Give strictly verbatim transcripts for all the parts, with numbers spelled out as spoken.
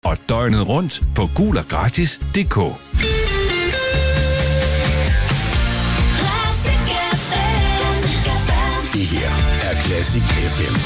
og døgnet rundt på gul og gratis punktum d k. Det her er Classic F M.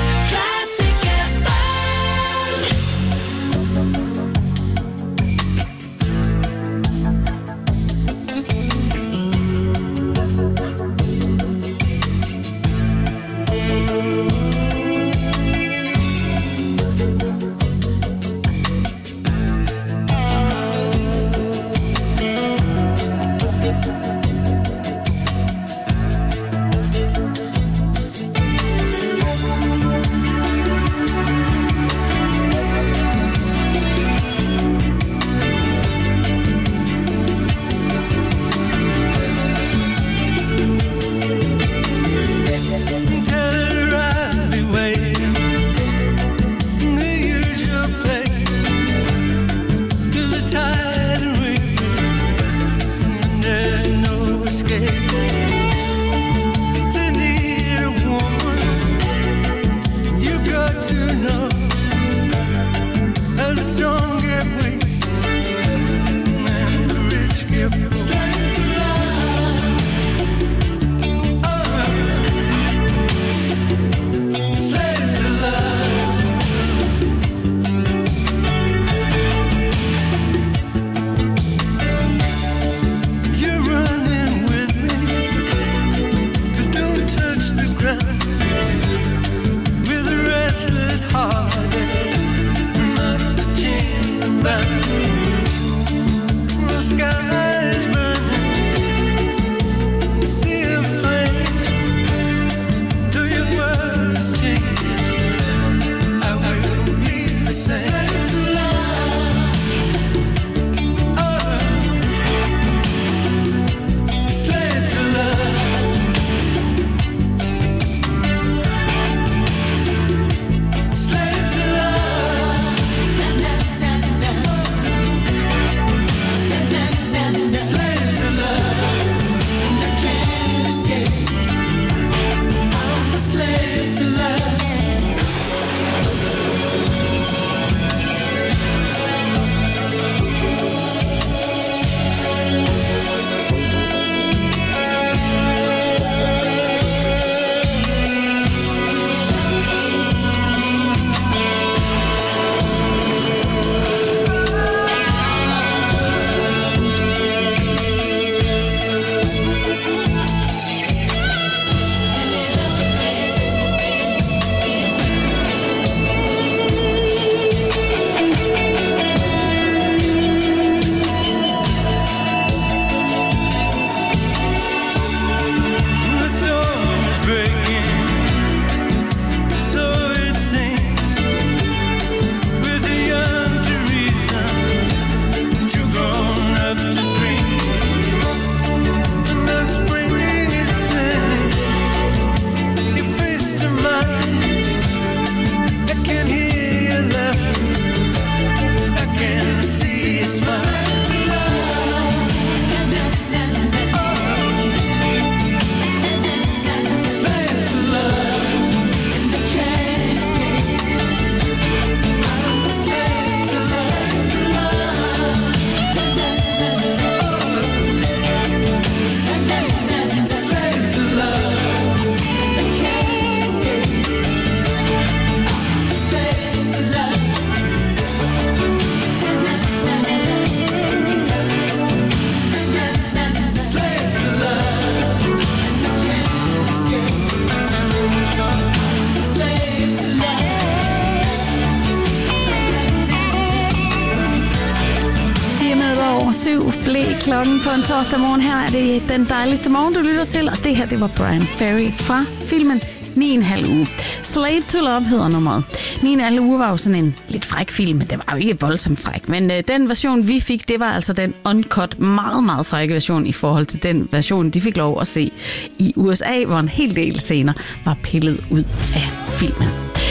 syv blev klokken på en torsdag morgen. Her er det den dejligste morgen, du lytter til, og det her, det var Brian Ferry fra filmen ni og en halv uge. Slave to Love hedder nummeret. ni og en halv uge var jo sådan en lidt fræk film, men det var jo ikke voldsomt fræk. Men øh, den version, vi fik, det var altså den uncut, meget, meget frække version i forhold til den version, de fik lov at se i U S A, hvor en hel del scener var pillet ud af filmen.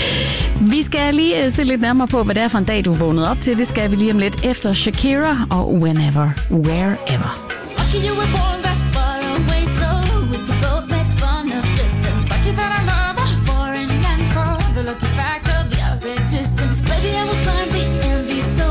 Vi skal lige se lidt nærmere på, hvad det er for en dag, du er vågnet op til. Det skal vi lige om lidt efter Shakira og Whenever, Wherever. Lucky factor of your existence. Baby, I will climb the empty soul.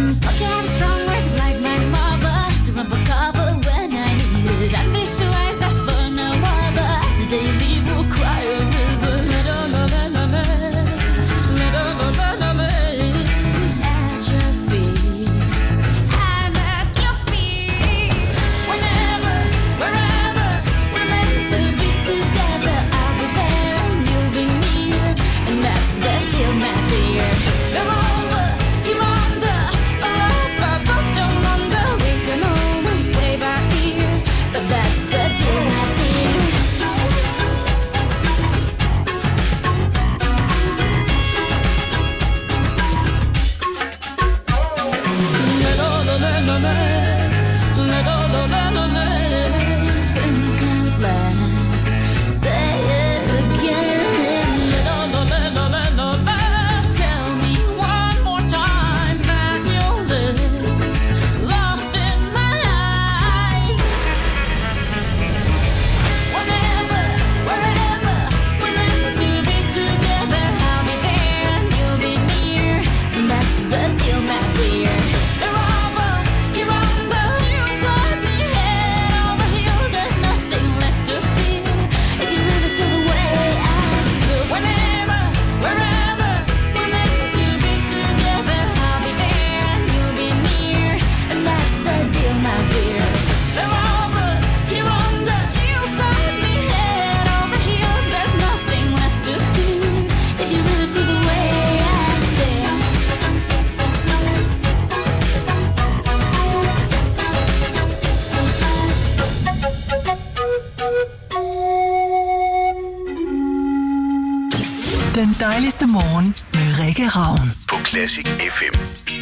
Den dejligste morgen med Rikke Ravn på Classic F M.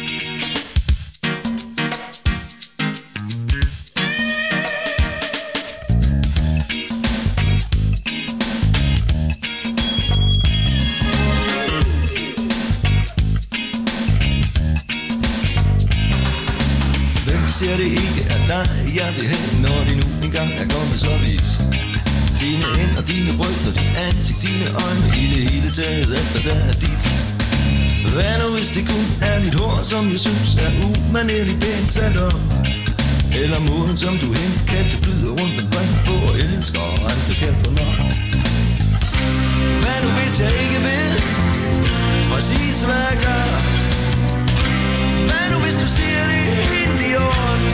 Ser det ikke er dig, jeg vil have, når det nu engang er kommet så vidt. Dine hænder, dine bryster, dit ansigt, dine øjne, i det hele taget, alt hvad der er dit. Hvad nu hvis det kun er dit hår, som jeg synes er umanerligt pænt sat op? Eller måden, som du henkaster, flyder rundt med grøn på og elsker, og aldrig kan få nok. Hvad nu hvis jeg ikke ved, præcis hvad jeg gør? Hvad nu hvis du siger det helt i orden?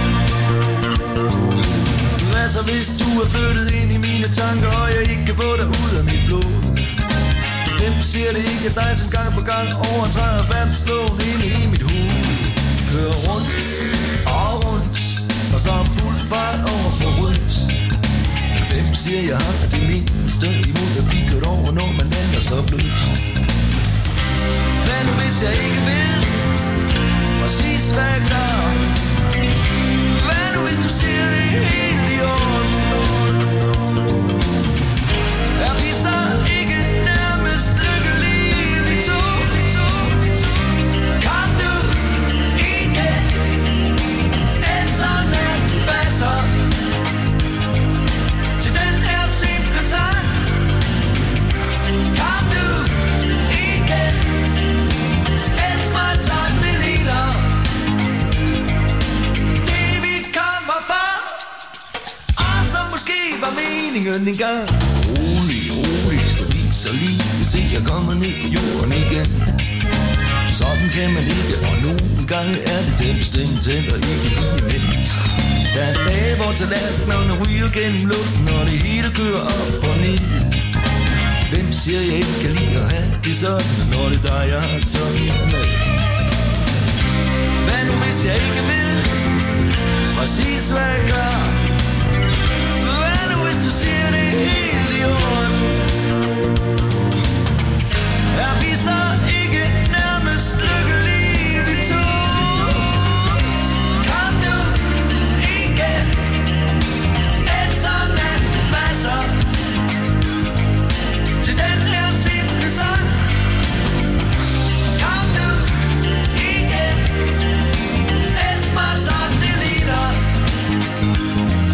Hvad så hvis du er flyttet ind i mine tanker, og jeg ikke kan få dig ud af mit blod? Hvem siger det ikke er dig, som gang på gang overtræder færdsloven inde i mit hoved? Kører rundt og rundt, og så er fuld fart over for rødt. Hvem siger jeg har det mindste imod at blive kørt over, når man er så blødt? Hvad nu hvis jeg ikke ved præcis hvad jeg gør? Hvad nu hvis du siger det helt i orden? Er vi så ikke nærmest lykkelige vi to? Kom du igen, ellers natten passer til den her simple sang. Kom du igen, ellers mig sådan det ligner det vi kommer for, og som måske var meningen engang. Rolig, rolig, skal vi så lige se jeg kommer ned på jorden igen. Sådan kan man ikke, og nogle gange er det den bestemt tænder ikke lige imens. Der er dage, hvor tallerkenerne ryger gennem luften, og det hele kører op og ned. Hvem siger jeg ikke kan lide at have det sådan, når det er dig, jeg har sådan med? Hvad nu hvis jeg ikke ved præcis hvad jeg gør? Hvad nu hvis du siger det helt i orden? Er vi så ikke nærmest lykkelige vi to? Kom nu igen, ellers natten passer til den her simple sang. Kom nu igen, ellers mig sådan det ligner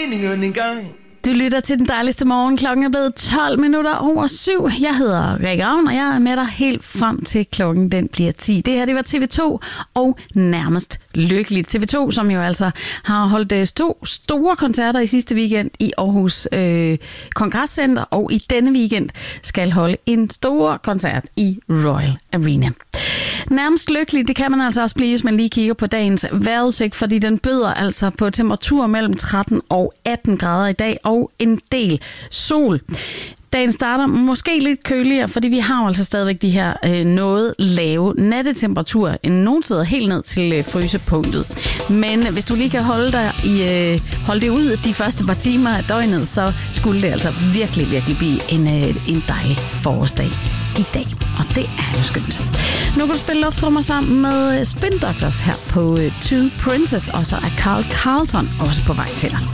meningen engang. Du lytter til den dejligste morgen. Klokken er blevet tolv minutter over syv. Jeg hedder Rikke Ravn, og jeg er med dig helt frem til klokken den bliver ti. Det her, det var T V to og Nærmest Lykkeligt. T V to, som jo altså har holdt to store koncerter i sidste weekend i Aarhus øh, Kongresscenter, og i denne weekend skal holde en stor koncert i Royal Arena. Nærmest lykkelig, det kan man altså også blive, hvis man lige kigger på dagens vejrudsigt, fordi den byder altså på temperaturer mellem tretten og atten grader i dag, og en del sol. Dagen starter måske lidt køligere, fordi vi har altså stadigvæk de her øh, noget lave nattetemperaturer, nogle steder helt ned til øh, frysepunktet. Men hvis du lige kan holde dig i, øh, holde det ud de første par timer af døgnet, så skulle det altså virkelig, virkelig blive en, øh, en dejlig forårsdag i dag. Og det er jo skønt. Nu kan du spille lufttrummer sammen med Spin Doctors her på uh, Two Princess, og så er Carl Carlton også på vej til dig.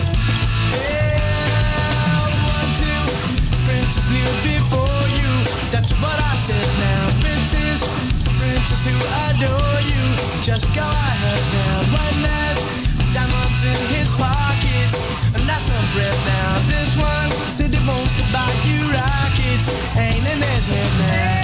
That's what I said now. Princess, princess who adore you. Just go ahead now. One has diamonds in his pockets, and that's some bread now. This one said he wants to buy you rockets. Ain't in his head now.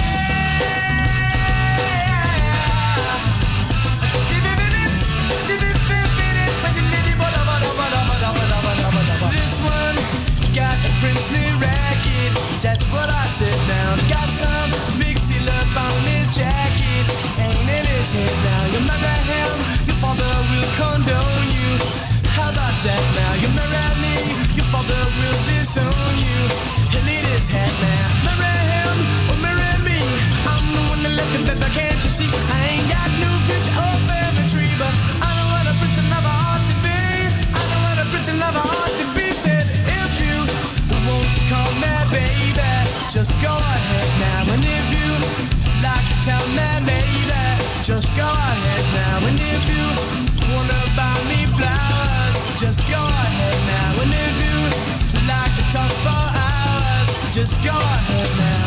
This one got a princely racket. That's what I said now. Got some mixy love on his jacket. Ain't in his head now. You marry him, your father will condone you. How about that now? You marry me, your father will disown you. He'll eat his head now. Marry him or marry me. I'm the one that left him, baby, can't you see? I ain't got no future or family tree, but I know what a prince and lover ought to be. I know what a prince and lover ought to be. Said if you want to call me baby, just go ahead now. And if you like to tell me maybe, just go ahead now. And if you wanna buy me flowers, just go ahead now. And if you like to talk for hours, just go ahead now.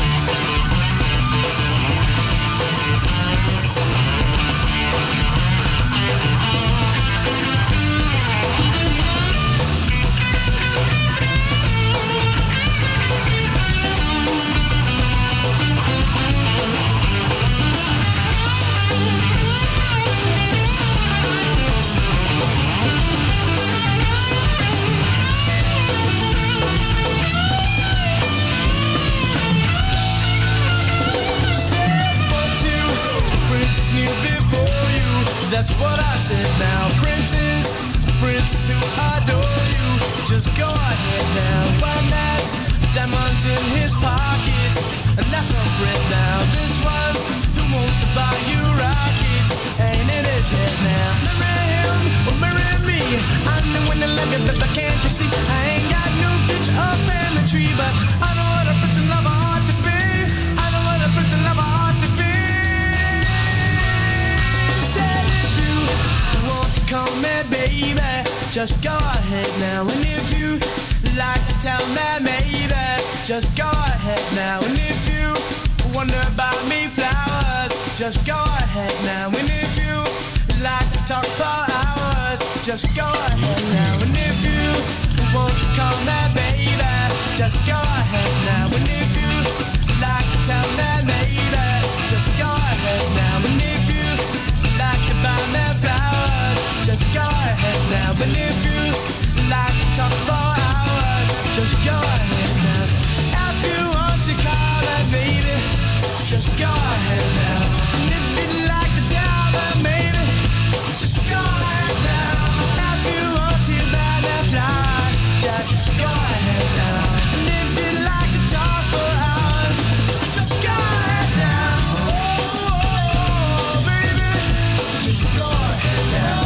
That's what I said now. Princess, princess who adore you. Just go ahead now. One has diamonds in his pockets, and that's some bread now. This one who wants to buy you rockets ain't in his head now. Marry him or marry me. I'm the one that love you, but can't you see? I ain't got no future or family tree, but I know what a prince and lover ought to be. I know what a prince and lover ought to be. Call me baby, just go ahead now. And if you like to tell me maybe, just go ahead now. And if you wonder about me flowers, just go ahead now. And if you like to talk for hours, just go ahead now. And if you want to call me baby, just go ahead now. And if you like to tell me maybe, just go ahead now. And if you like to buy me flowers, just go ahead now. But if you like to talk for hours, just go ahead now. If you want to call me baby, just go ahead now. And if you like to tell me maybe, just go ahead now. If you want to buy me flowers, just go ahead now. And if you like to talk for hours, just go ahead now. Oh, oh, baby, just go ahead now.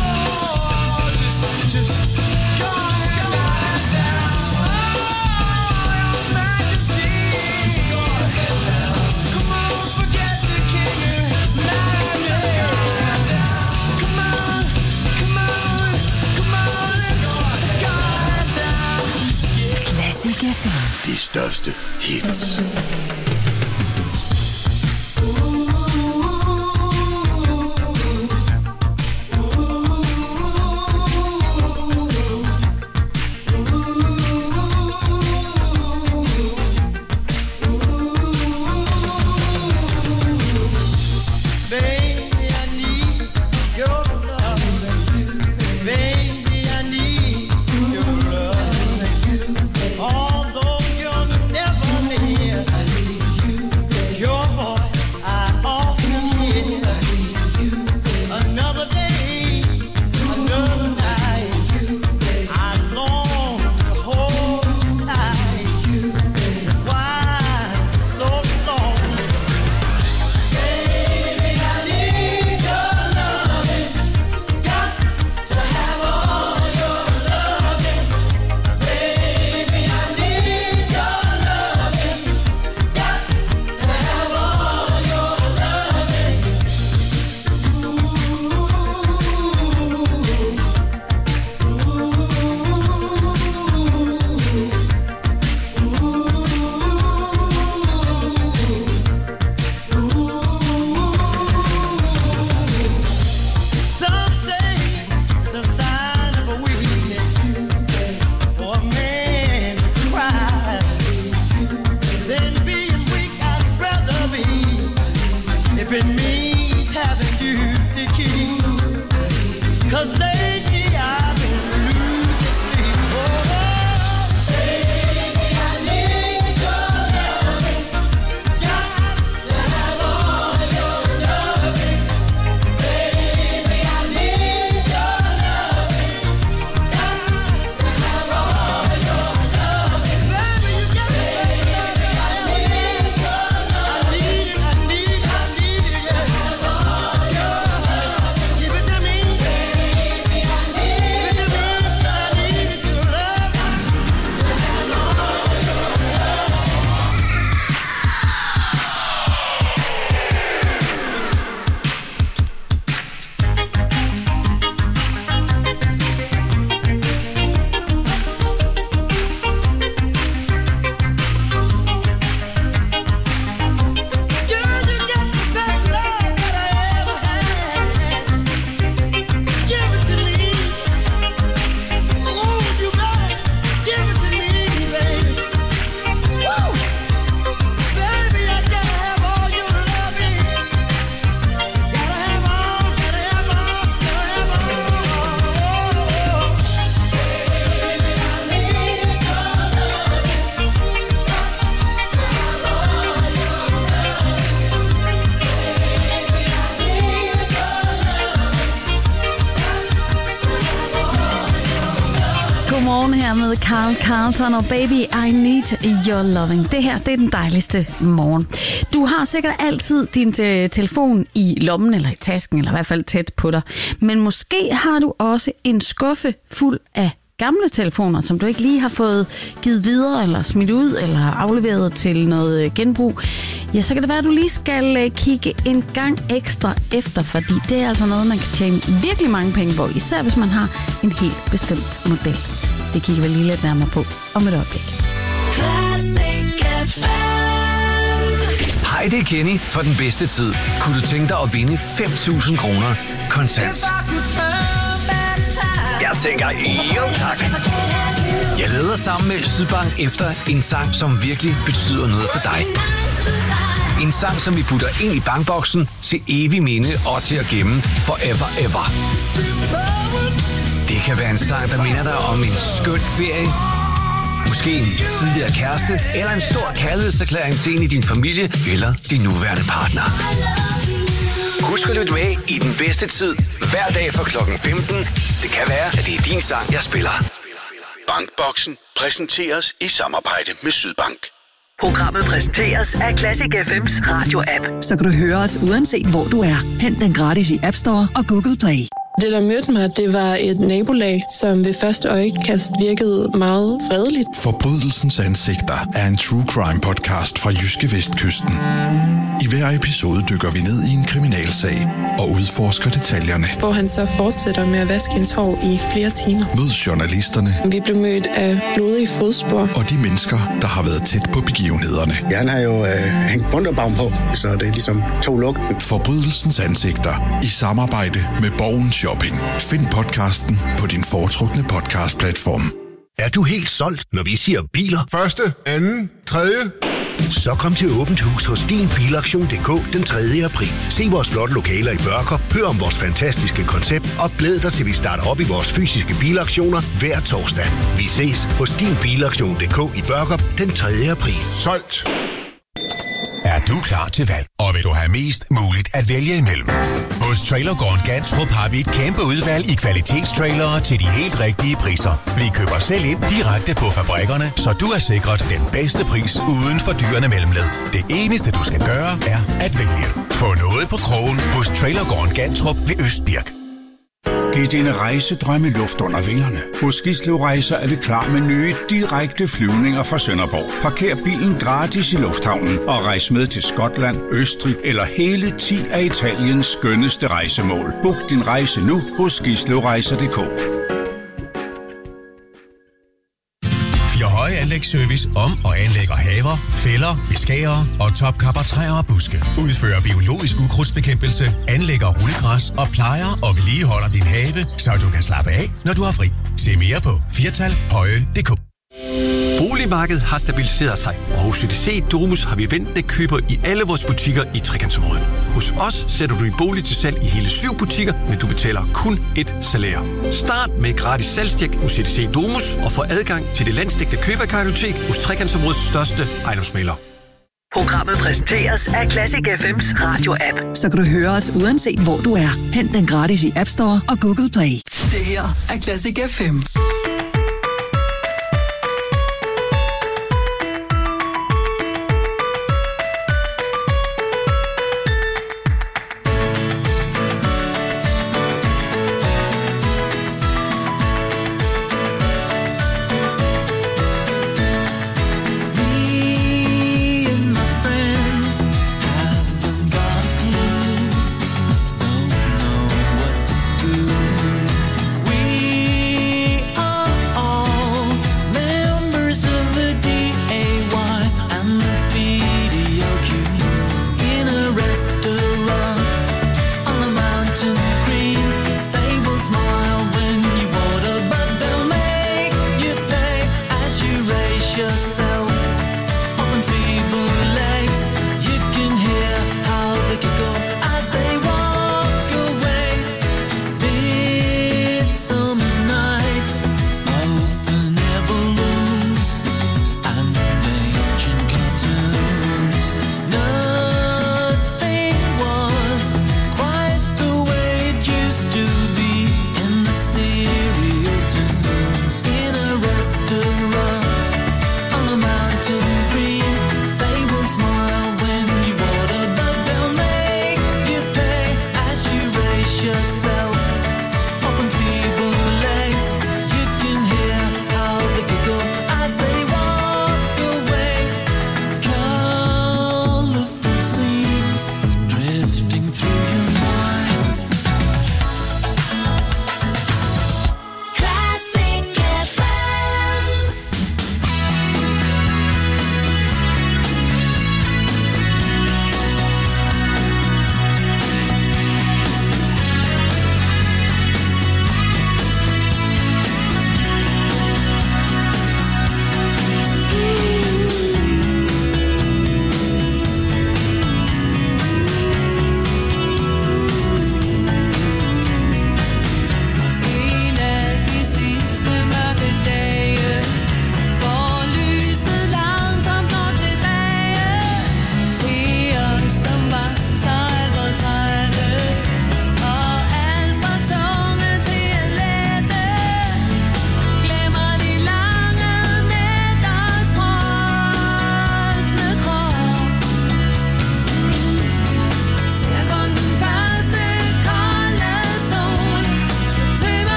Just go ahead now. Oh, your majesty. Just go ahead now. Come on, forget the king and majesty. Come on, come on, come on. Let's go ahead now. Yeah. Classic F M. De største hits. 'cause lately I've been losing sleep. Oh, baby, I need your loving. Got to have all your loving. Baby, I need your loving. Got to have all your loving. Baby, you got to have I need your love. I need it, I need it, I need it, yeah. Give it to me. Baby, I need it. Give it to me. I need it, your love. To have all your Girl, you got the best love that I ever had. Give it to me. Ooh, you better give it to me, baby. Woo! Baby, I gotta have all your loving. Gotta have all, gotta have all, gotta have all. Baby, I need your loving. To have all your loving. Baby, I need your Godmorgen her med Carl Carlton og Baby, I Need Your Loving. Det her, det er den dejligste morgen. Du har sikkert altid din te- telefon i lommen eller i tasken, eller i hvert fald tæt på dig. Men måske har du også en skuffe fuld af gamle telefoner, som du ikke lige har fået givet videre, eller smidt ud, eller afleveret til noget genbrug. Ja, så kan det være, at du lige skal kigge en gang ekstra efter, fordi det er altså noget, man kan tjene virkelig mange penge på, især hvis man har en helt bestemt model. Det kigger vi lige lidt nærmere på om et øjeblik. Classic F M. Hej, det er Kenny for den bedste tid. Kunne du tænke dig at vinde fem tusind kroner kontant? Jeg tænker, jo tak. Jeg leder sammen med Sydbank efter en sang, som virkelig betyder noget for dig. En sang, som vi putter ind i bankboksen til evig minde og til at gemme forever ever. Det kan være en sang, der minder dig om en skøn ferie. Måske en tidligere kæreste, eller en stor kærlighedserklæring til en i din familie, eller din nuværende partner. Husk at lytte med i den bedste tid, hver dag fra klokken femten. Det kan være, at det er din sang, jeg spiller. Bankboksen præsenteres i samarbejde med Sydbank. Programmet præsenteres af Classic F M's radio-app, så kan du høre os uanset hvor du er. Hent den gratis i App Store og Google Play. Det, der mødte mig, det var et nabolag, som ved første øjekast virkede meget fredeligt. Forbrydelsens ansigter er en true crime podcast fra Jyske Vestkysten. I hver episode dykker vi ned i en kriminalsag og udforsker detaljerne. Hvor han så fortsætter med at vaske hendes hår i flere timer. Mød journalisterne. Vi blev mødt af blodige fodspor. Og de mennesker, der har været tæt på begivenhederne. Ja, han har jo øh, hængt bunderbaum på, så det er ligesom to lugten. Forbrydelsens ansigter i samarbejde med Borgen Shopping. Find podcasten på din foretrukne podcastplatform. Er du helt solgt, når vi siger biler? Første, anden, tredje. Så kom til åbent hus hos din bilaktion punktum d k den tredje april. Se vores flotte lokaler i Børkop, hør om vores fantastiske koncept og glæd dig til vi starter op i vores fysiske bilaktioner hver torsdag. Vi ses hos din bilaktion punktum d k i Børkop den tredje april. Solgt! Er du klar til valg, og vil du have mest muligt at vælge imellem? Hos Trailergården Gantrup har vi et kæmpe udvalg i kvalitetstrailere til de helt rigtige priser. Vi køber selv ind direkte på fabrikkerne, så du er sikret den bedste pris uden for dyrene mellemled. Det eneste du skal gøre er at vælge. Få noget på krogen hos Trailergården Gantrup ved Østbirk. Giv dine rejsedrømme luft under vingerne. Hos Gislev Rejser er vi klar med nye, direkte flyvninger fra Sønderborg. Parker bilen gratis i lufthavnen og rejs med til Skotland, Østrig eller hele ti af Italiens skønneste rejsemål. Book din rejse nu hos gislevrejser punktum d k. Høje Anlægsservice om og anlægger haver, fælder, beskærer og topkapper træer og buske. Udfører biologisk ukrudtsbekæmpelse, anlægger rullegræs og plejer og vedligeholder din have, så du kan slappe af, når du har fri. Se mere på firtal høje punktum d k. Boligmarkedet har stabiliseret sig, og hos C D C Domus har vi ventende køber i alle vores butikker i Trekantsområdet. Hos os sætter du din bolig til salg i hele syv butikker, men du betaler kun et salær. Start med gratis salgstjek hos C D C Domus og få adgang til det landsdækkende køberkartotek hos Trekantsområdets største ejendomsmægler. Programmet præsenteres af Classic F M's radio-app, så kan du høre os uanset hvor du er. Hent den gratis i App Store og Google Play. Det her er Classic F M.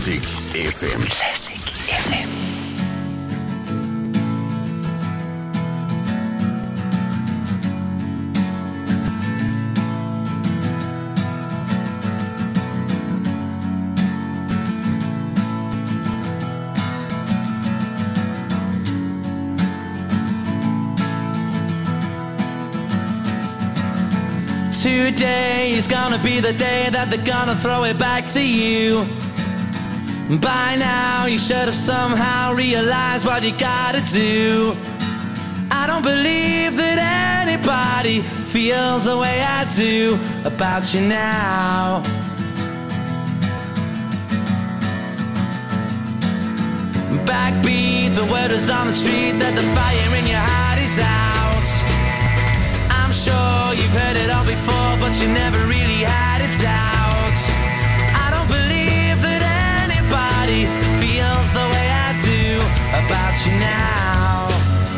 Classic F M. Classic F M. Today is gonna be the day that they're gonna throw it back to you. By now you should have somehow realized what you gotta do. I don't believe that anybody feels the way I do about you now. Backbeat, the word is on the street that the fire in your heart is out. I'm sure you've heard it all before, but you never really had a doubt. I don't believe that anybody feels the way I do about you now.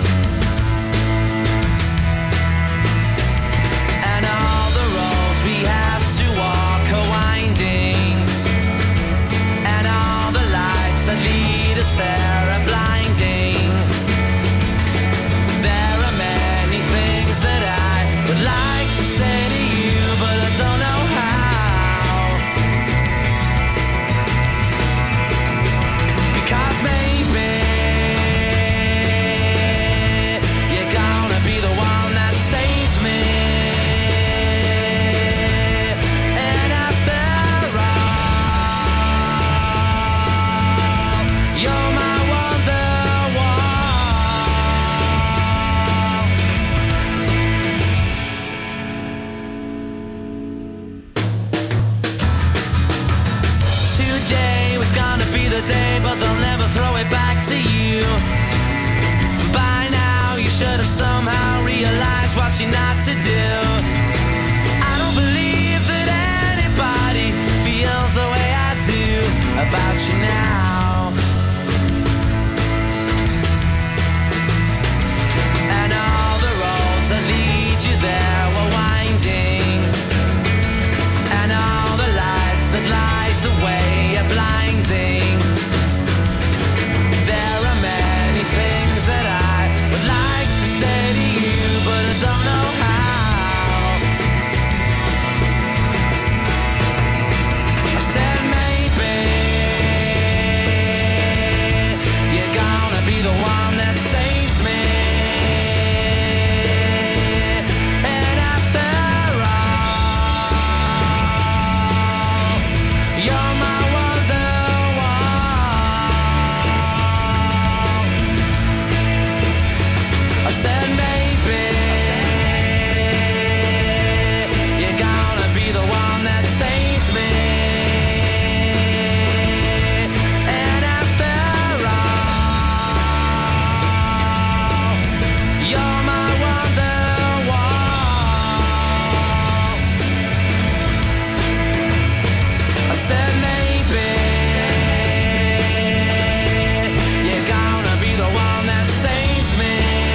And all the roads we have to walk are winding, and all the lights that lead us there are blinding. There are many things that I would like to say to you, but I don't know how. Because maybe you're gonna be the one that saves me. And after all, you're my the day, but they'll never throw it back to you. By now you should have somehow realized what you're not to do. I don't believe that anybody feels the way I do about you now. And all the roads that lead you there were winding, and all the lights that light the way are blinding. That I would like to say to you, but I don't know how. I said maybe you're gonna be the one that saves me. And after all, you're my I said maybe you're gonna be the one that saves me. And after all, you're my wonderwall. I said maybe you're gonna be the one that saves me.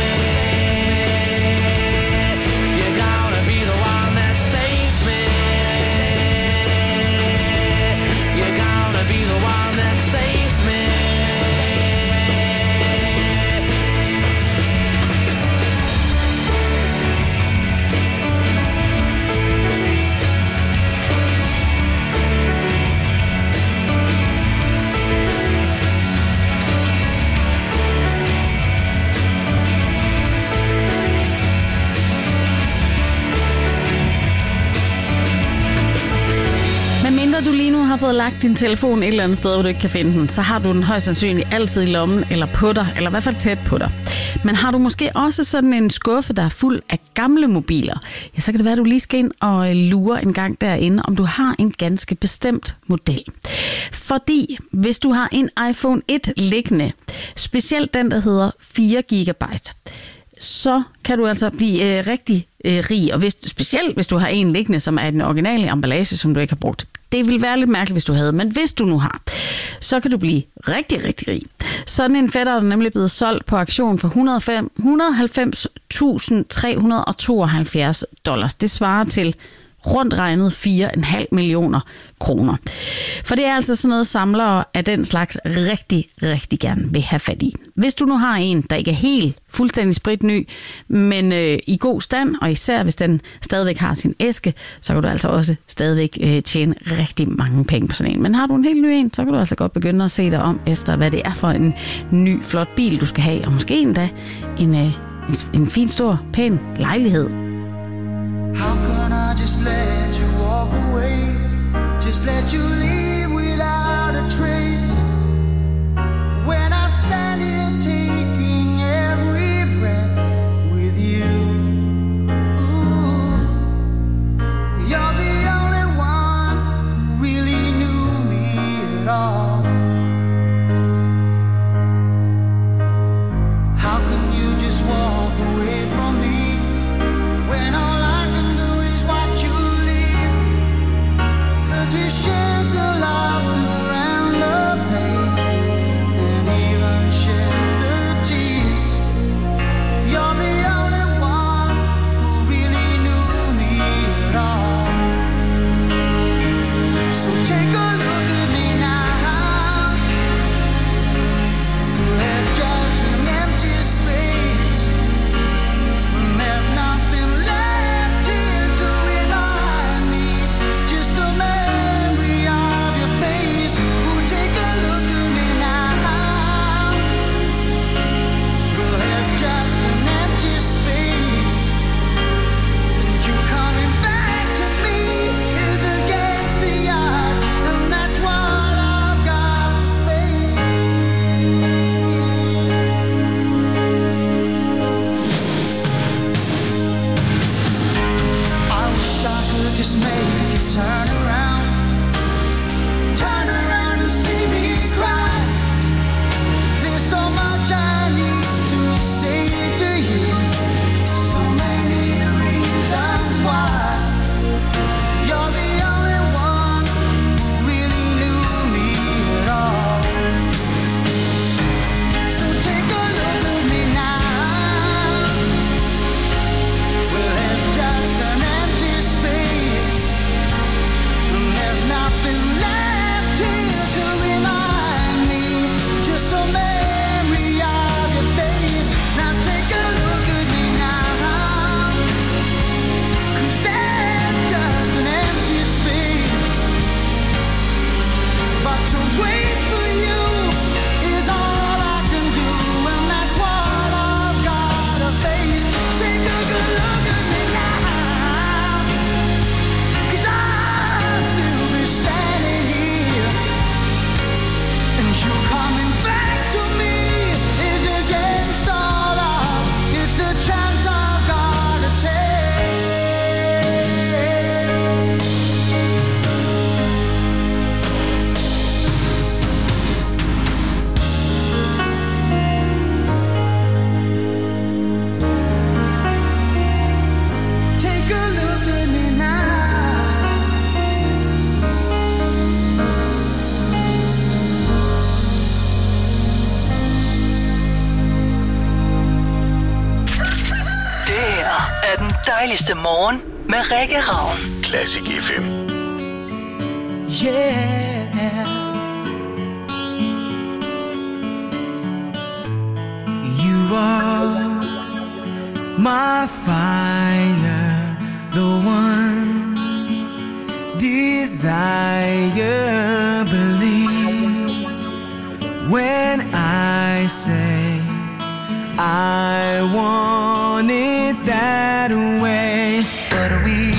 Du lige nu har fået lagt din telefon et eller andet sted, hvor du ikke kan finde den, så har du den højst sandsynligt altid i lommen eller på dig, eller i hvert fald tæt på dig. Men har du måske også sådan en skuffe, der er fuld af gamle mobiler, ja, så kan det være, at du lige skal ind og lure en gang derinde, om du har en ganske bestemt model. Fordi hvis du har en iPhone et liggende, specielt den, der hedder fire gigabyte, så kan du altså blive øh, rigtig øh, rig. Og hvis, specielt hvis du har en liggende, som er den originale emballage, som du ikke har brugt. Det vil være lidt mærkeligt, hvis du havde, men hvis du nu har, så kan du blive rigtig, rigtig rig. Sådan en fætter er nemlig blevet solgt på auktion for et hundrede og halvfems tusind tre hundrede og tooghalvfjerds dollars. Det svarer til rundt regnet fire komma fem millioner kroner. For det er altså sådan noget, samlere af den slags rigtig, rigtig gerne vil have fat i. Hvis du nu har en, der ikke er helt fuldstændig spritny, men øh, i god stand, og især hvis den stadigvæk har sin æske, så kan du altså også stadigvæk øh, tjene rigtig mange penge på sådan en. Men har du en helt ny en, så kan du altså godt begynde at se dig om efter, hvad det er for en ny, flot bil, du skal have, og måske endda en, øh, en, en fin, stor, pæn lejlighed. How can I just let you walk away? Just let you leave without a trace. When I stand here taking every breath with you. Ooh, you're the only one who really knew me at all. How can you just walk away from me when all we shared the laughter and the pain, and even shared the tears. You're the only one who really knew me at all. So take a look at me now. There's just an empty space, and there's nothing left here to remind me. Just a man. Just make it turn around, turn around and see me cry. There's so much I need to say to you, so many reasons why. You're the only one who really knew me at all. So take a look at me now. Well, there's just an empty space. There's nothing left here to remind me, just a memory of your face. Now take a look at me now, 'cause there's just an empty space. But to wait for you is all I can do, and that's what I've got to face. Take a good look at me now, 'cause I'm still be standing here, and you coming back to me is against all odds. It's the chance I've got to take. Take a look at me now. Det her er den dejligste morgen med Rikke Ravn. Classic F M. Yeah, you are my fire, the one desire. Believe when I say I want it that way. But we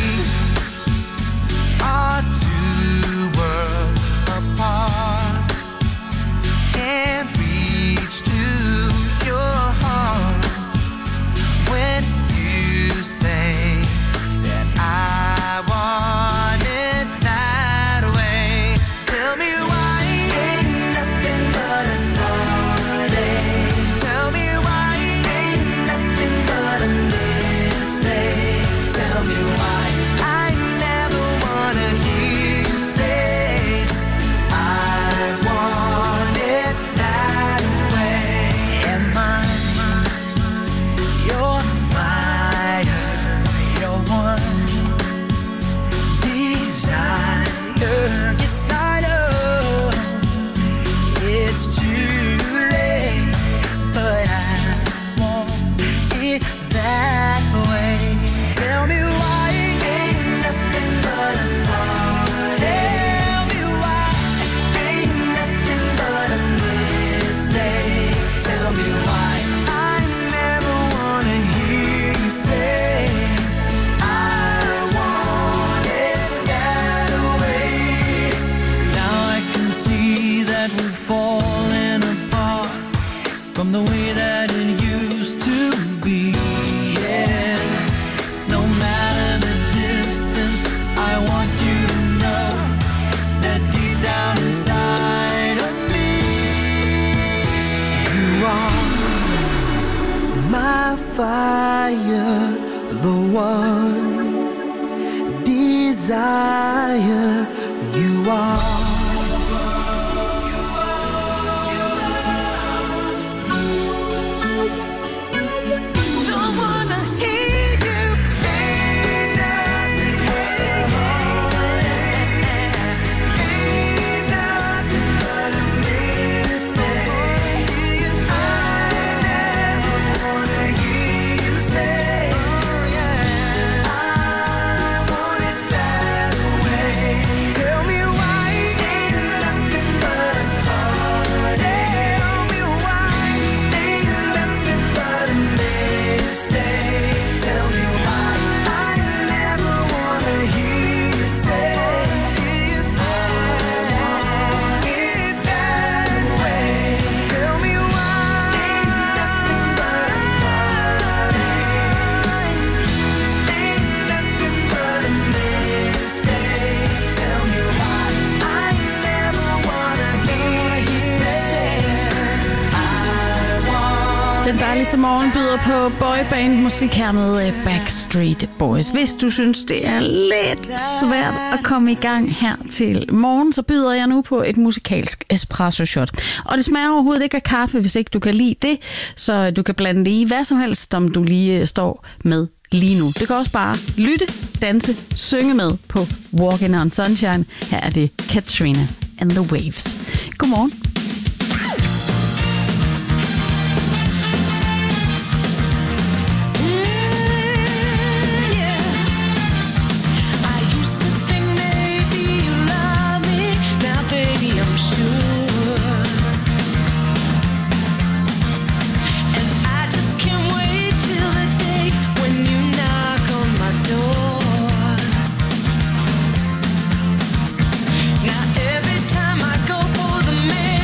are two worlds apart. Can't reach to your heart when you say that I want it that way. Tell me why ain't nothing but a party. Tell me why ain't nothing but the way that it used to be. Yeah, no matter the distance, I want you to know that deep down inside of me, you are my fire, the one desire you are. Den dejligste morgen byder på boyband-musik her med Backstreet Boys. Hvis du synes, det er lidt svært at komme i gang her til morgen, så byder jeg nu på et musikalsk espresso shot. Og det smager overhovedet ikke af kaffe, hvis ikke du kan lide det, så du kan blande det i hvad som helst, om du lige står med lige nu. Det kan også bare lytte, danse, synge med på Walking on Sunshine. Her er det Katrina and the Waves. Godmorgen. Every time I go for the man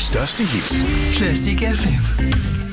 største hits. Classic F M.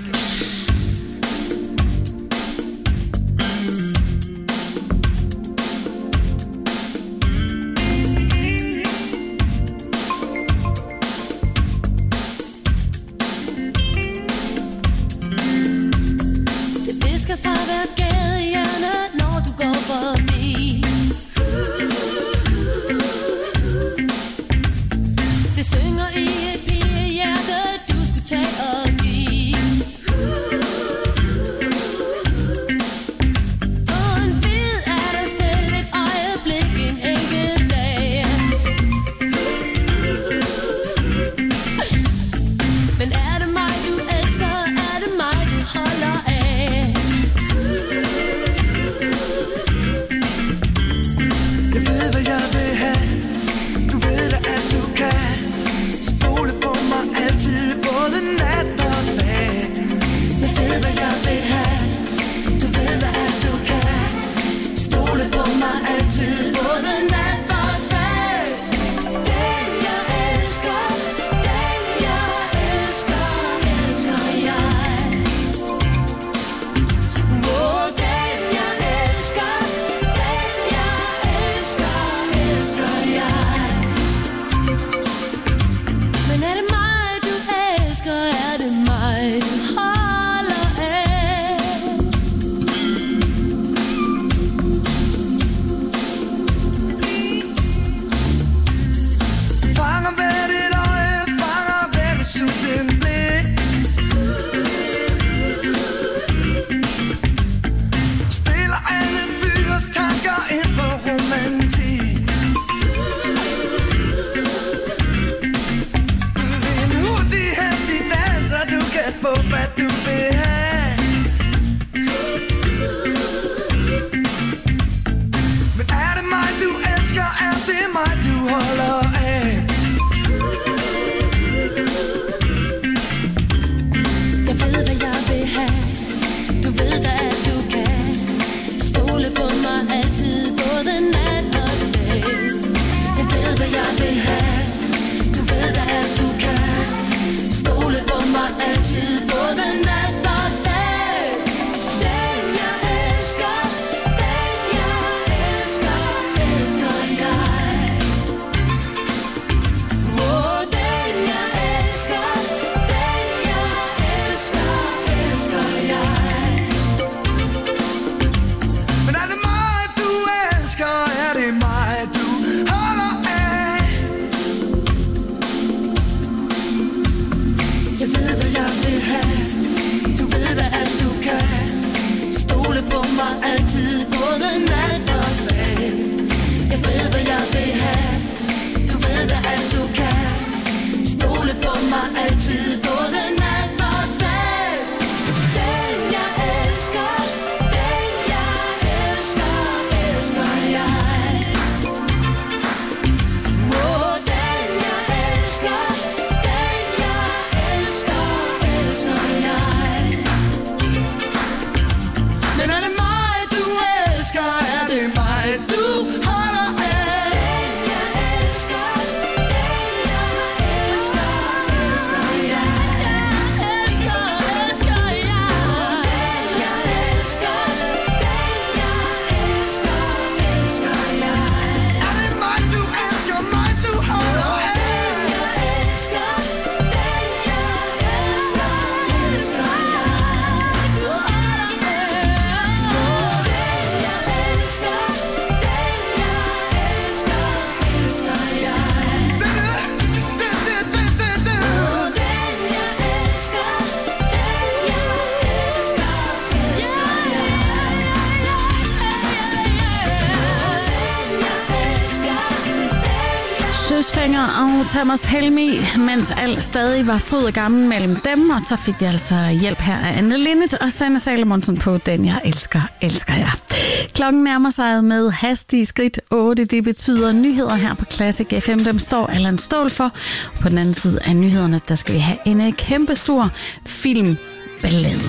Søsfænger og Thomas Helmig, mens alt stadig var fryd og gammel mellem dem, og så fik jeg altså hjælp her af Anne Linnet og Sanne Salomonsen på Den Jeg Elsker, Elsker Jeg. Klokken nærmer sig med hastige skridt otte. Det betyder nyheder her på Classic F M. Dem står Allan Ståhl for. På den anden side af nyhederne, der skal vi have en kæmpestor filmballade.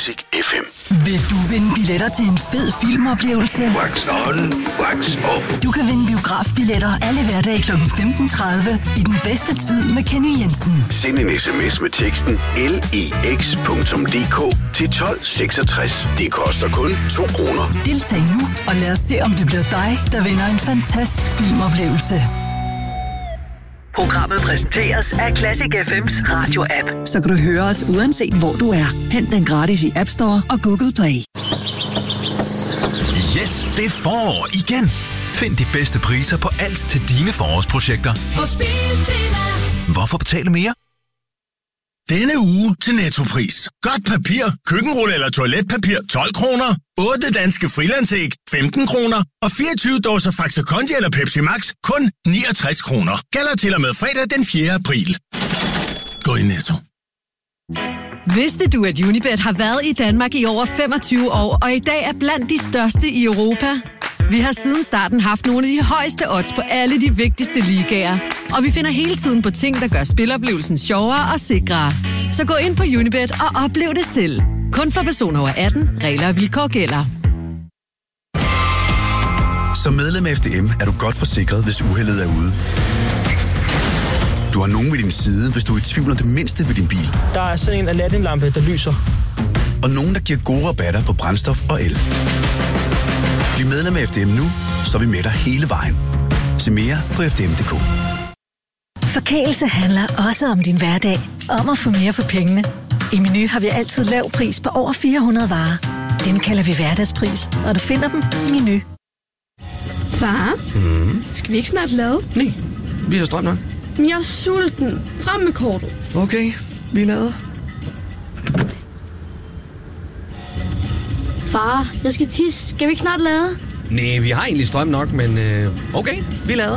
Classic F M. Vil du vinde billetter til en fed filmoplevelse? Wax on, wax off. Du kan vinde biografbilletter alle hverdage kl. femten tredive i den bedste tid med Kenny Jensen. Send en sms med teksten L I X punktum D K til tolv seksogtres. Det koster kun to kroner. Deltag nu, og lad os se, om det bliver dig, der vinder en fantastisk filmoplevelse. Programmet præsenteres af Classic F M's radio-app, så kan du høre os uanset hvor du er. Hent den gratis i App Store og Google Play. Yes, det er forår igen. Find de bedste priser på alt til dine forårsprojekter. Hos Biltema. Hvorfor betale mere? Denne uge til Nettopris. Godt papir, køkkenrulle eller toiletpapir tolv kroner. otte danske frilandsæg femten kroner. Og fireogtyve dåser Faxe Kondi eller Pepsi Max kun niogtres kroner. Gælder til og med fredag den fjerde april. Gå i Netto. Vidste du, at Unibet har været i Danmark i over femogtyve år, og i dag er blandt de største i Europa? Vi har siden starten haft nogle af de højeste odds på alle de vigtigste ligaer. Og vi finder hele tiden på ting, der gør spiloplevelsen sjovere og sikrere. Så gå ind på Unibet og oplev det selv. Kun for personer over atten. Regler og vilkår gælder. Som medlem af F D M er du godt forsikret, hvis uheldet er ude. Du har nogen ved din side, hvis du er i tvivl om det mindste ved din bil. Der er sådan en Aladdin-lampe, der lyser. Og nogen, der giver gode rabatter på brændstof og el. Bliv medlem af F D M nu, så er vi med dig hele vejen. Se mere på f d m punktum d k. Forkælelse handler også om din hverdag. Om at få mere for pengene. I Meny har vi altid lav pris på over fire hundrede varer. Dem kalder vi hverdagspris, og du finder dem i Meny. Far, mm. skal vi ikke snart lade? Nej, vi har strøm nok. Men jeg er sulten. Frem med kortet. Okay, vi lader. Far, jeg skal tisse. Skal vi ikke snart lade? Nej, vi har egentlig strøm nok, men øh, okay, vi lader.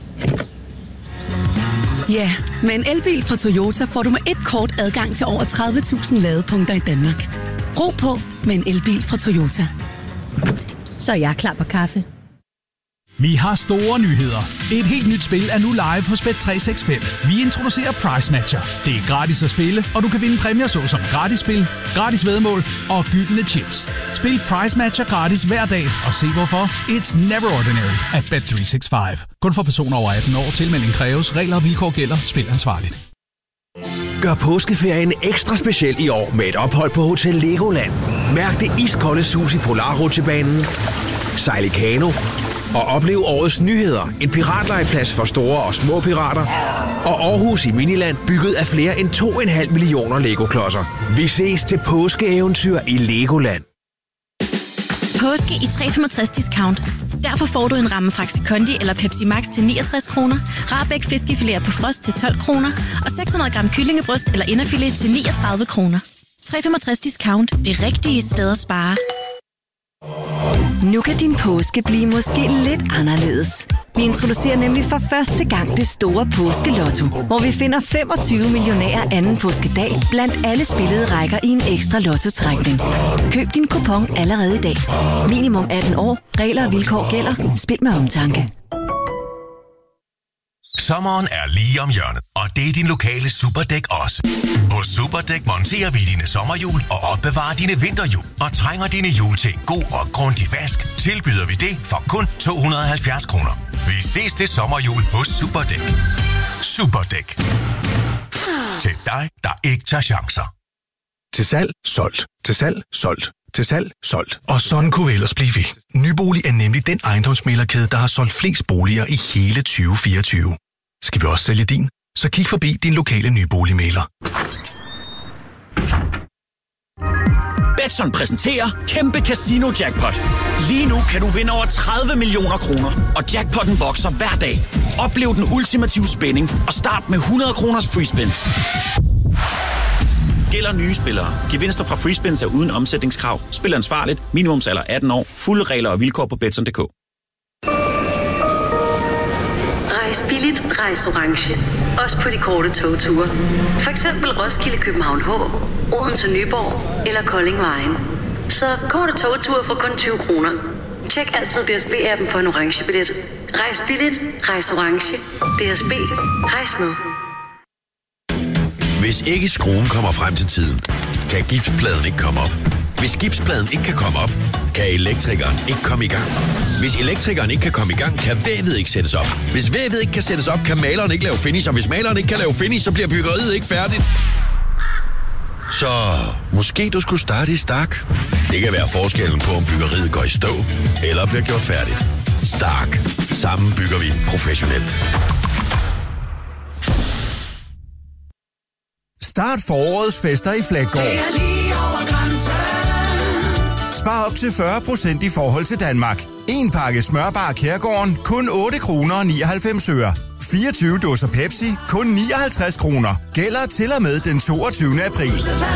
Ja, med en elbil fra Toyota får du med et kort adgang til over tredive tusind ladepunkter i Danmark. Ro på med en elbil fra Toyota. Så er jeg klar på kaffe. Vi har store nyheder. Et helt nyt spil er nu live hos Bet tre seks fem. Vi introducerer Price Matcher. Det er gratis at spille, og du kan vinde præmier såsom gratis spil, gratis væddemål og gyldne chips. Spil Price Matcher gratis hver dag, og se hvorfor. It's never ordinary at Bet tre seks fem. Kun for personer over atten år. Tilmelding kræves. Regler og vilkår gælder. Spil ansvarligt. Gør påskeferien ekstra speciel i år med et ophold på Hotel Legoland. Mærk det iskolde sus i Polarrutsjebanen, sejl i kano og oplev årets nyheder. En piratlegeplads for store og små pirater. Og Aarhus i Miniland, bygget af flere end to komma fem millioner Lego-klodser. Vi ses til påskeeventyr i Legoland. Påske i tre komma femogtres discount. Derfor får du en ramme Faxe Kondi eller Pepsi Max til niogtres kroner, Rahbek fiskefilet på frost til tolv kroner og seks hundrede gram kyllingebryst eller inderfilet til niogtredive kroner. tre komma femogtres discount. Det rigtige sted at spare. Nu kan din påske blive måske lidt anderledes. Vi introducerer nemlig for første gang det store påskelotto, hvor vi finder femogtyve millionærer anden påskedag blandt alle spillede rækker i en ekstra lottotrækning. Køb din kupon allerede i dag. Minimum atten år. Regler og vilkår gælder. Spil med omtanke. Sommeren er lige om hjørnet, og det er din lokale Superdæk også. Hos Superdæk monterer vi dine sommerhjul og opbevarer dine vinterhjul. Og trænger dine hjul til en god og grundig vask, tilbyder vi det for kun to hundrede og halvfjerds kroner. Vi ses til sommerhjul hos Superdæk. Superdæk. Til dig, der ikke tager chancer. Til salg, solgt. Til salg, solgt. Til salg, solgt. Og sådan kunne vi ellers blive ved. Nybolig er nemlig den ejendomsmæglerkæde, der har solgt flest boliger i hele tyve fireogtyve. Skal vi også sælge din? Så kig forbi din lokale nyboligmægler. Betson præsenterer Kæmpe Casino Jackpot. Lige nu kan du vinde over tredive millioner kroner, og jackpotten vokser hver dag. Oplev den ultimative spænding og start med hundrede kroners free spins. Gælder nye spillere. Gevinster fra free spins er uden omsætningskrav. Spil ansvarligt. Minimumsalder atten år. Fulde regler og vilkår på betson punktum d k. Rejs billigt, rejs orange. Også på de korte togture. For eksempel Roskilde, København H, Odense, Nyborg eller Kolding Vejen. Så korte togture for kun tyve kroner. Tjek altid D S B-appen for en orange billet. Rejs billigt, rejs orange. D S B, rejs med. Hvis Hvis ikke skruen kommer frem til tiden, kan gipspladen ikke komme op. Hvis gipspladen ikke kan komme op, kan elektrikeren ikke komme i gang. Hvis elektrikeren ikke kan komme i gang, kan vævet ikke sættes op. Hvis vævet ikke kan sættes op, kan maleren ikke lave finish. Og hvis maleren ikke kan lave finish, så bliver byggeriet ikke færdigt. Så måske du skulle starte i Stark. Det kan være forskellen på, om byggeriet går i stå eller bliver gjort færdigt. Stark. Sammen bygger vi professionelt. Start forårets fester i Flækgaard. Spar op til fyrre procent i forhold til Danmark. En pakke smørbar Kærgården, kun otte kroner og nioghalvfems øre. fireogtyve dåser Pepsi, kun nioghalvtreds kroner. Gælder til og med den toogtyvende april.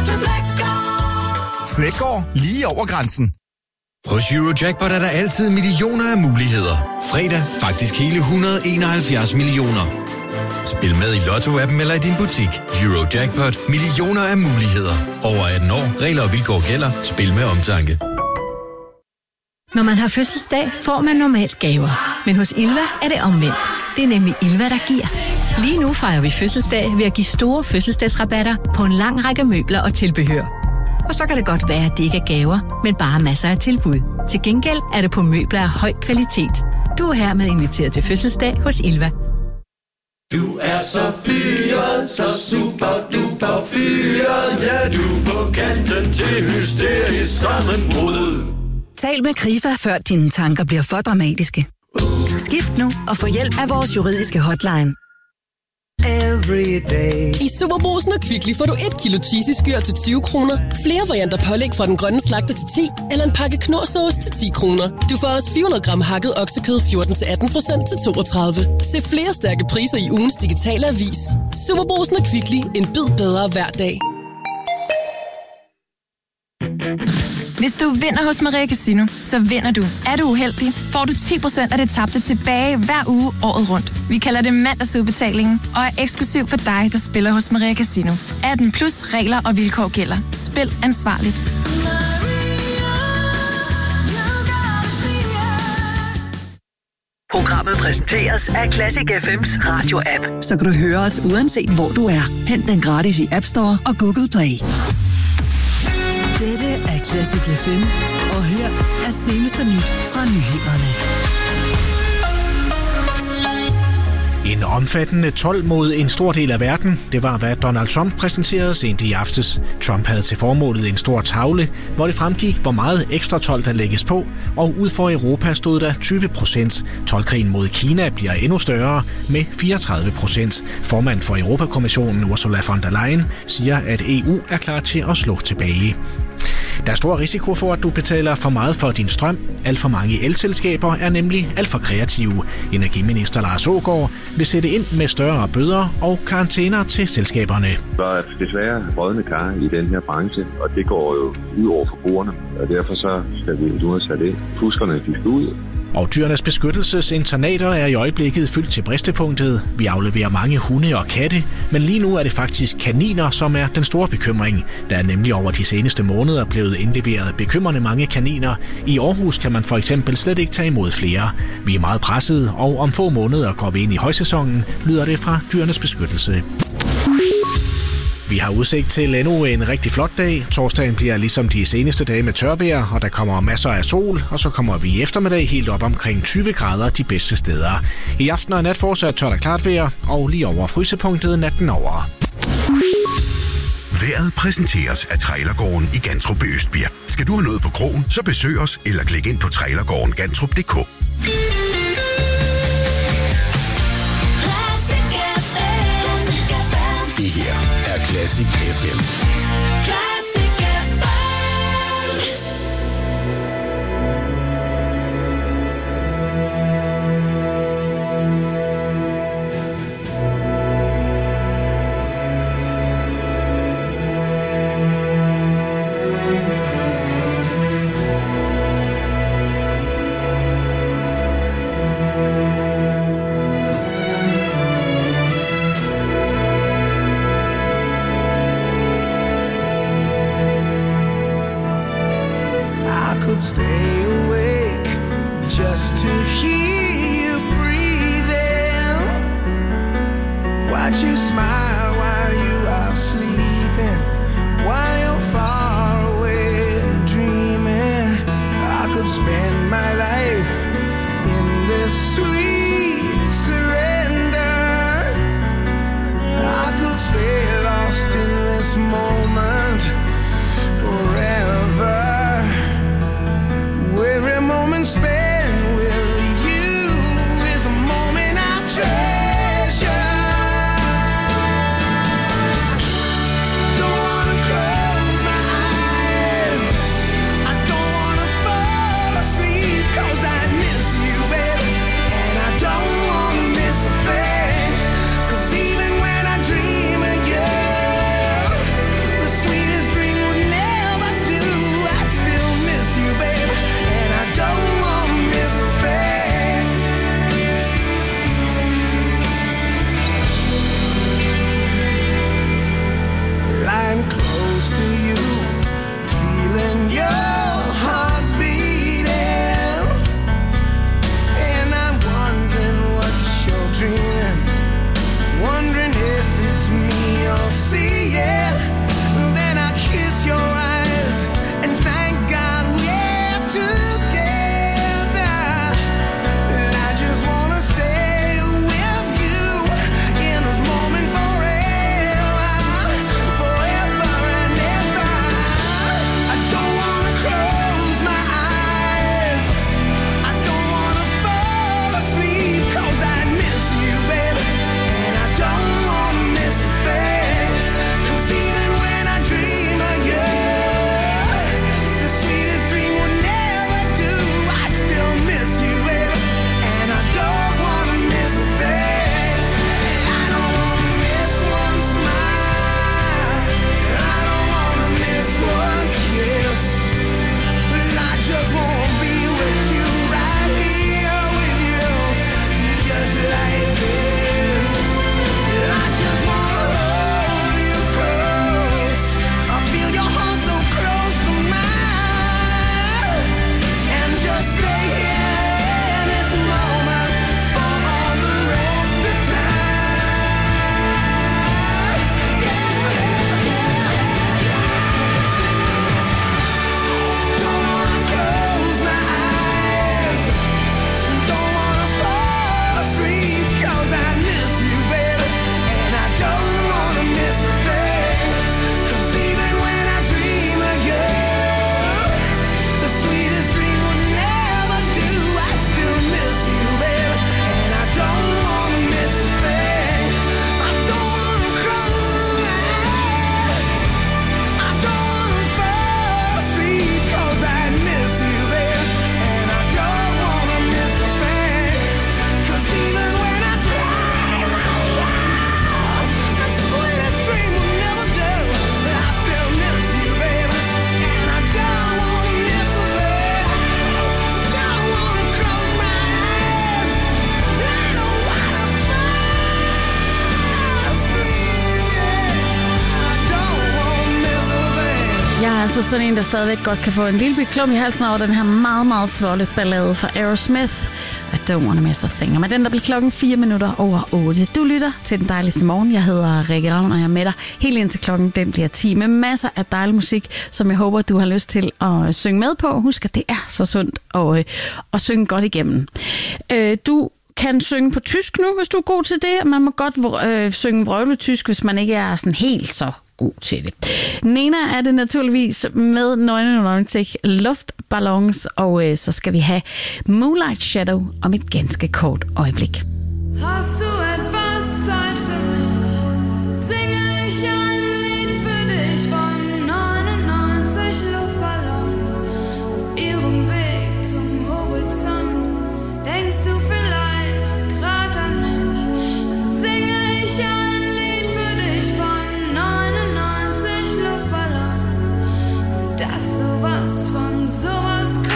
Flækgaard, lige over grænsen. Hos Eurojackpot er der altid millioner af muligheder. Fredag faktisk hele et hundrede og enoghalvfjerds millioner. Spil med i Lotto-appen eller i din butik. Eurojackpot. Millioner af muligheder. Over atten år. Regler og vilkår gælder. Spil med omtanke. Når man har fødselsdag, får man normalt gaver. Men hos Ilva er det omvendt. Det er nemlig Ilva, der giver. Lige nu fejrer vi fødselsdag ved at give store fødselsdagsrabatter på en lang række møbler og tilbehør. Og så kan det godt være, at det ikke er gaver, men bare masser af tilbud. Til gengæld er det på møbler af høj kvalitet. Du er hermed inviteret til fødselsdag hos Ilva. Du er så fyret, så super duper fyret. Ja, du er på kanten til hysterisk sammenbrud. Tal med Krifa, før dine tanker bliver for dramatiske. Skift nu og få hjælp af vores juridiske hotline. I Superbrugsen og Kvickly får du et kilo cheesy skyr til tyve kroner, flere varianter pålæg fra den grønne slagter til ti, eller en pakke knorrsauce til ti kroner. Du får også fire hundrede gram hakket oksekød fjorten til atten procent til toogtredive. Se flere stærke priser i ugens digitale avis. Superbrugsen og Kvickly. En bid bedre hver dag. Hvis du vinder hos Maria Casino, så vinder du. Er du uheldig, får du ti procent af det tabte tilbage hver uge året rundt. Vi kalder det mandagsudbetalingen og er eksklusiv for dig, der spiller hos Maria Casino. atten plus regler og vilkår gælder. Spil ansvarligt. Programmet præsenteres af Classic F M's radio-app, så kan du høre os uanset hvor du er. Hent den gratis i App Store og Google Play. Dette er Classic F M, og her er seneste nyt fra nyhederne. En omfattende told mod en stor del af verden, det var hvad Donald Trump præsenterede sent i aftes. Trump havde til formålet en stor tavle, hvor det fremgik, hvor meget ekstra told der lægges på, og ud for Europa stod der tyve procent. Toldkrigen mod Kina bliver endnu større med fireogtredive procent. Formand for Europakommissionen Ursula von der Leyen siger, at E U er klar til at slå tilbage. Der er stor risiko for, at du betaler for meget for din strøm. Alt for mange elselskaber er nemlig alt for kreative. Energiminister Lars Aagaard vil sætte ind med større bøder og karantæner til selskaberne. Der er desværre rådne kar i den her branche, og det går jo ud over forbrugerne. Og derfor så skal vi nu have sat ind. Fuskerne, de skal ud. Og Dyrenes Beskyttelses internater er i øjeblikket fyldt til bristepunktet. Vi afleverer mange hunde og katte, men lige nu er det faktisk kaniner, som er den store bekymring. Der er nemlig over de seneste måneder blevet indleveret bekymrende mange kaniner. I Aarhus kan man for eksempel slet ikke tage imod flere. Vi er meget pressede, og om få måneder går vi ind i højsæsonen, lyder det fra Dyrenes Beskyttelse. Vi har udsigt til endnu en rigtig flot dag. Torsdagen bliver ligesom de seneste dage med tørvejr, og der kommer masser af sol, og så kommer vi i eftermiddag helt op omkring tyve grader de bedste steder. I aften og nat fortsat tørt og klart vejr, og lige over frysepunktet natten over. Vejret præsenteres af Trailergården i Gantrup i Østbirk. Skal du have noget på krogen, så besøg os eller klik ind på trailergården gantrup punktum d k. Det her er Classic F M. Classic F M. Stay awake just to hear you breathing. Watch you smile while you are asleep. altså sådan en, der stadigvæk godt kan få en lille bit klum i halsen over den her meget, meget flotte ballade fra Aerosmith. I don't wanna miss a thing. Men den, der bliver klokken fire minutter over otte. Du lytter til Den Dejligste Morgen. Jeg hedder Rikke Ravn, og jeg er med dig helt indtil klokken den bliver ti. Med masser af dejlig musik, som jeg håber, du har lyst til at synge med på. Husk, at det er så sundt at, at synge godt igennem. Du kan synge på tysk nu, hvis du er god til det. Man må godt øh, synge vrøvletysk, hvis man ikke er sådan helt så god til det. Nena er det naturligvis med nioghalvfems luftballons, og øh, så skal vi have Moonlight Shadow om et ganske kort øjeblik. Hast du etwas Zeit für mich? Singe ich ein Lied für dich von neunundneunzig Luftballons auf ihrem Weg zum Horizont. Denkst du vielleicht grad an mich? Dann singe ich ein Lied für dich von neunundneunzig Luftballons und dass sowas von sowas kommt.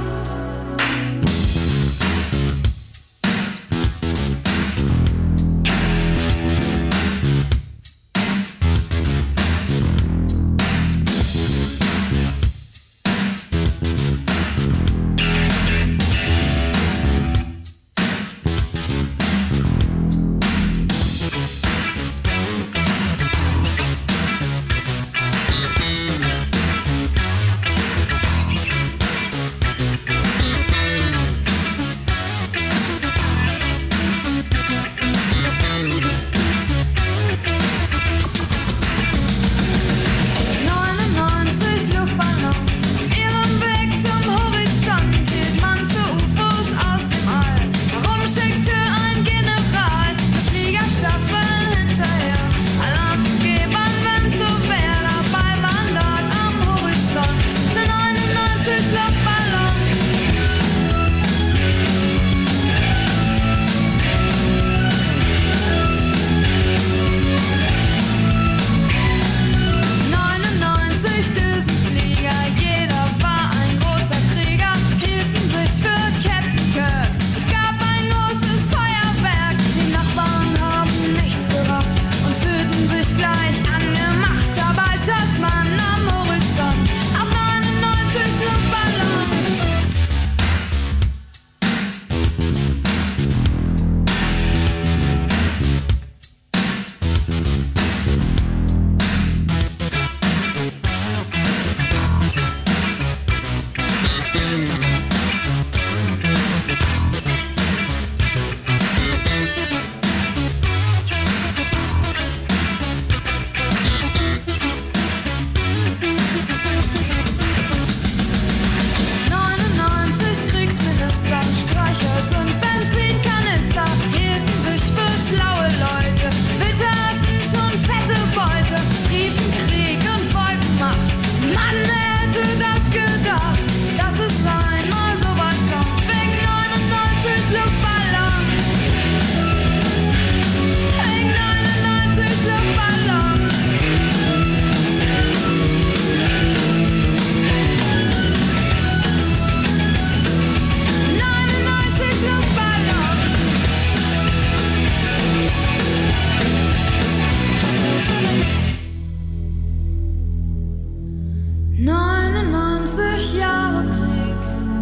neunundneunzig Jahre Krieg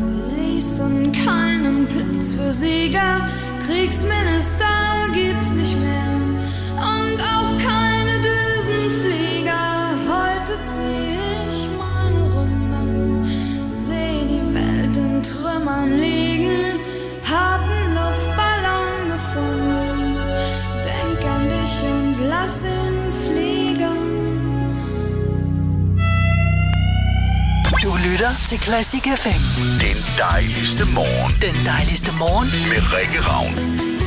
ließen keinen Platz für Sieger. Kriegsminister gibt's nicht mehr und auch keine Düsenflieger. Heute zieh ich meine Runden, seh die Welt in Trümmern liegen, hab einen Luftballon gefunden, denk an dich und lass ihn fliegen. Du lytter til Classic F M. Den dejligste morgen. Den dejligste morgen. Med Rikke Ravn.